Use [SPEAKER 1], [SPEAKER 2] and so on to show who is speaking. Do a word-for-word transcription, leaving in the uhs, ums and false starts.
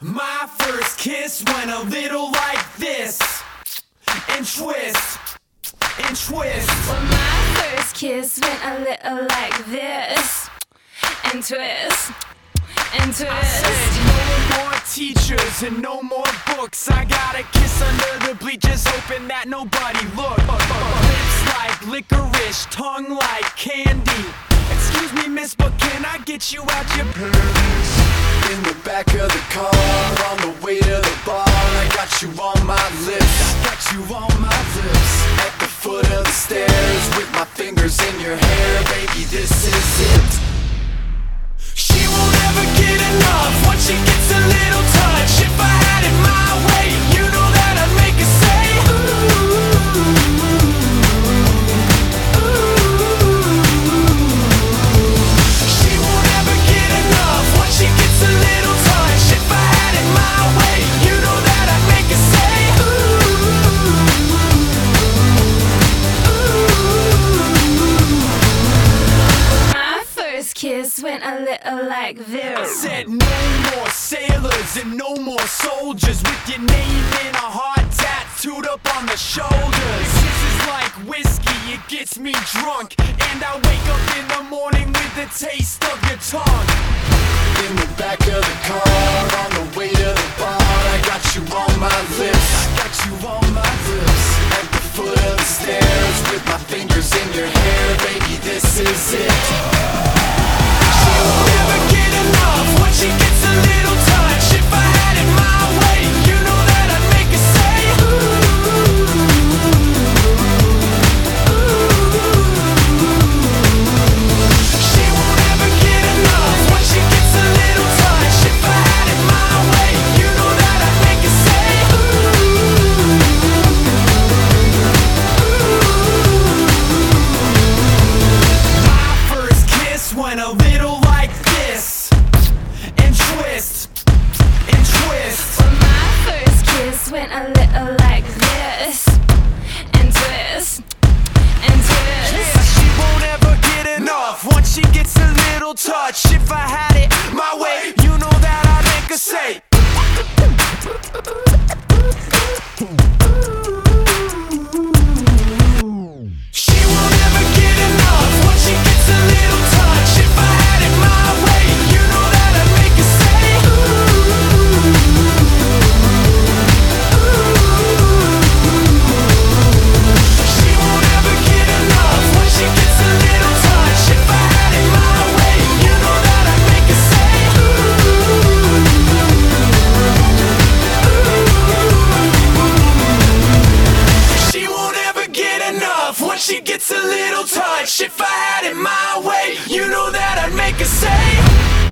[SPEAKER 1] My first kiss went a little like this, and twist, and twist.
[SPEAKER 2] Well, my first kiss went a little like this, and twist, and twist.
[SPEAKER 1] I said no more teachers and no more books. I got a kiss under the bleachers, hoping that nobody looked. Lips like licorice, tongue like candy. Excuse me, miss, but can I get you out your pants?
[SPEAKER 3] In the back of the car, on the way to the bar, I got you on my lips,
[SPEAKER 1] I got you on my lips.
[SPEAKER 3] at the foot of the stairs, with my fingers in your hair, baby, this is it.
[SPEAKER 1] She won't ever get enough once she gets a little touch. If I had it my way, you know that I'd make her say ooh, ooh. She won't ever get enough once she gets a little touch. If I had it my way, you know that I'd make her say ooh, ooh.
[SPEAKER 2] My first kiss went a little like
[SPEAKER 1] I
[SPEAKER 2] this.
[SPEAKER 1] said no more sailors and no more soldiers with your name in a heart tattooed up on the shoulders. This is like whiskey, it gets me drunk, and I wake up in the morning with the taste of your tongue.
[SPEAKER 3] In the back of the car, on the way to the bar, I got you on my lips,
[SPEAKER 1] I got you on my lips.
[SPEAKER 3] at the foot of the stairs, with my fingers in your hair, baby, this is it.
[SPEAKER 1] She won't ever get enough once she gets a little touch. If I had it my way, you know that I'd make her say ooh, ooh. She won't ever get enough once she gets a little touch. If I had it my way, you know that I'd make her say ooh, ooh. My first kiss went a little like this, and twist, and twist.
[SPEAKER 2] Well, my first kiss went a little like this, and twist, and twist.
[SPEAKER 1] Yeah, she won't ever get enough once she gets a little touch. If I had it my way, you know that I'd make her say she won't ever get enough once she gets a little touch. If I had it my way, you know that I'd make her say she won't ever get enough once she gets a little touch. If I had it my way, you know that I'd make her say she won't ever get enough once she gets a little touch. If I had it my way, you know that I'd make her say